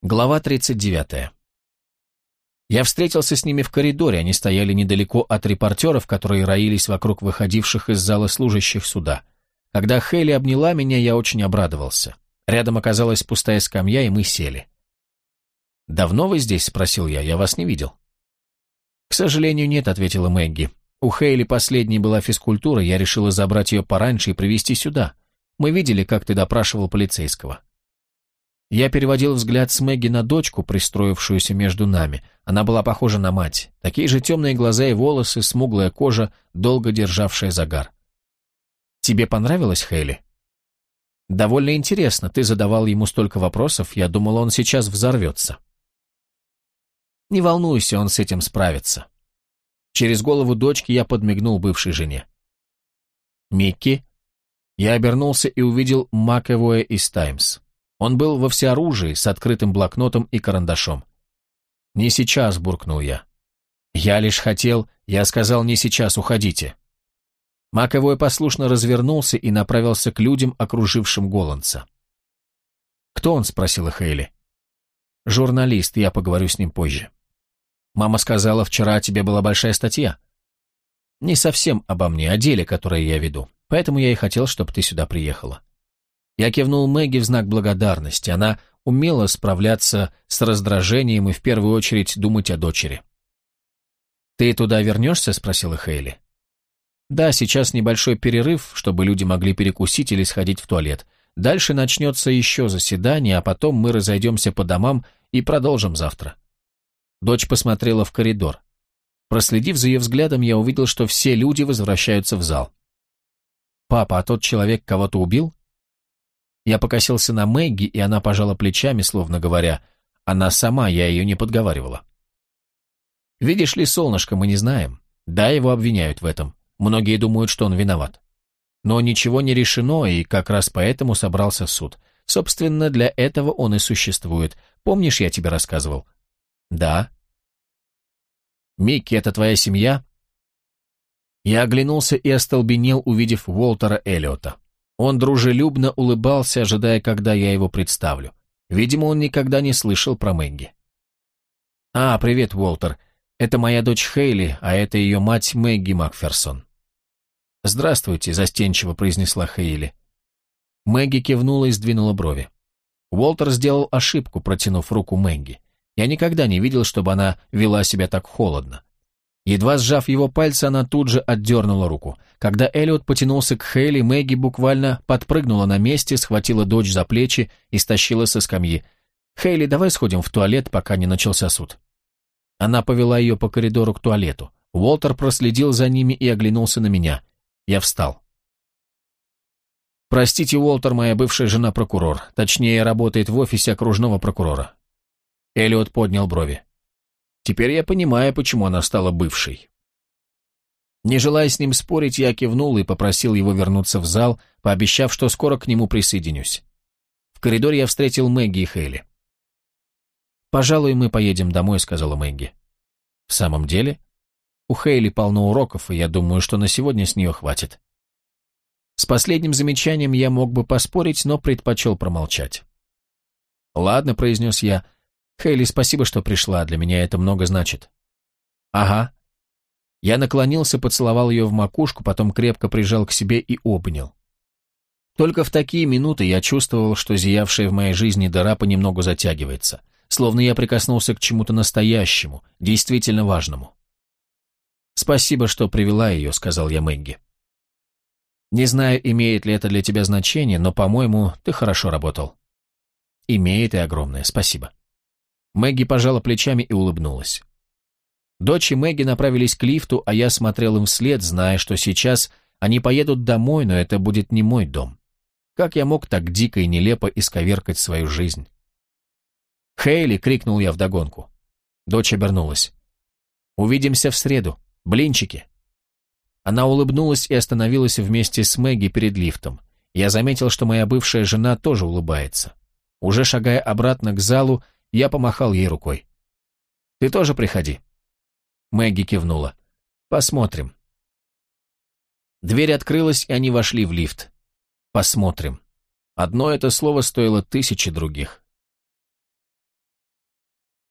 Глава 39. Я встретился с ними в коридоре, они стояли недалеко от репортеров, которые роились вокруг выходивших из зала служащих суда. Когда Хейли обняла меня, я очень обрадовался. Рядом оказалась пустая скамья, и мы сели. «Давно вы здесь?» — спросил я. «Я вас не видел». «К сожалению, нет», — ответила Мэгги. «У Хейли последней была физкультура, я решила забрать ее пораньше и привезти сюда. Мы видели, как ты допрашивал полицейского». Я переводил взгляд с Мэгги на дочку, пристроившуюся между нами. Она была похожа на мать. Такие же темные глаза и волосы, смуглая кожа, долго державшая загар. «Тебе понравилось, Хейли?» «Довольно интересно. Ты задавал ему столько вопросов. Я думал, он сейчас взорвется». «Не волнуйся, он с этим справится». Через голову дочки я подмигнул бывшей жене. «Микки?» Я обернулся и увидел Макэвоя из «Таймс». Он был во всеоружии, с открытым блокнотом и карандашом. «Не сейчас», — буркнул я. «Я лишь хотел...» Я сказал, «не сейчас, уходите». Макэвой послушно развернулся и направился к людям, окружившим Голландса. «Кто он?» — спросила Хейли. «Журналист, я поговорю с ним позже». «Мама сказала, вчера о тебе была большая статья». «Не совсем обо мне, о деле, которое я веду. Поэтому я и хотел, чтобы ты сюда приехала». Я кивнул Мэгги в знак благодарности. Она умела справляться с раздражением и в первую очередь думать о дочери. «Ты туда вернешься?» — спросила Хейли. «Да, сейчас небольшой перерыв, чтобы люди могли перекусить или сходить в туалет. Дальше начнется еще заседание, а потом мы разойдемся по домам и продолжим завтра». Дочь посмотрела в коридор. Проследив за ее взглядом, я увидел, что все люди возвращаются в зал. «Папа, а тот человек кого-то убил?» Я покосился на Мэгги, и она пожала плечами, словно говоря, «Она сама, я ее не подговаривала». «Видишь ли, солнышко, мы не знаем. Да, его обвиняют в этом. Многие думают, что он виноват. Но ничего не решено, и как раз поэтому собрался суд. Собственно, для этого он и существует. Помнишь, я тебе рассказывал?» «Да». «Микки, это твоя семья?» Я оглянулся и остолбенел, увидев Уолтера Эллиота. Он дружелюбно улыбался, ожидая, когда я его представлю. Видимо, он никогда не слышал про Мэгги. «А, привет, Уолтер. Это моя дочь Хейли, а это ее мать Мэгги Макферсон». «Здравствуйте», — застенчиво произнесла Хейли. Мэгги кивнула и сдвинула брови. Уолтер сделал ошибку, протянув руку Мэгги. Я никогда не видел, чтобы она вела себя так холодно. Едва сжав его пальцы, она тут же отдернула руку. Когда Эллиот потянулся к Хейли, Мэгги буквально подпрыгнула на месте, схватила дочь за плечи и стащила со скамьи. «Хейли, давай сходим в туалет, пока не начался суд». Она повела ее по коридору к туалету. Уолтер проследил за ними и оглянулся на меня. Я встал. «Простите, Уолтер, моя бывшая жена прокурор. Точнее, работает в офисе окружного прокурора». Эллиот поднял брови. «Теперь я понимаю, почему она стала бывшей». Не желая с ним спорить, я кивнул и попросил его вернуться в зал, пообещав, что скоро к нему присоединюсь. В коридоре я встретил Мэгги и Хейли. «Пожалуй, мы поедем домой», — сказала Мэгги. «В самом деле? У Хейли полно уроков, и я думаю, что на сегодня с нее хватит». С последним замечанием я мог бы поспорить, но предпочел промолчать. «Ладно», — произнес я. «Хейли, спасибо, что пришла, для меня это много значит». «Ага». Я наклонился, поцеловал ее в макушку, потом крепко прижал к себе и обнял. Только в такие минуты я чувствовал, что зиявшая в моей жизни дыра понемногу затягивается, словно я прикоснулся к чему-то настоящему, действительно важному. «Спасибо, что привела ее», — сказал я Мэгги. «Не знаю, имеет ли это для тебя значение, но, по-моему, ты хорошо работал». «Имеет и огромное, спасибо». Мэгги пожала плечами и улыбнулась. Дочь и Мэгги направились к лифту, а я смотрел им вслед, зная, что сейчас они поедут домой, но это будет не мой дом. Как я мог так дико и нелепо исковеркать свою жизнь? «Хейли!» — крикнул я вдогонку. Дочь обернулась. «Увидимся в среду. Блинчики!» Она улыбнулась и остановилась вместе с Мэгги перед лифтом. Я заметил, что моя бывшая жена тоже улыбается. Уже шагая обратно к залу, я помахал ей рукой. «Ты тоже приходи». Мэгги кивнула. «Посмотрим». Дверь открылась, и они вошли в лифт. «Посмотрим». Одно это слово стоило 1000 других.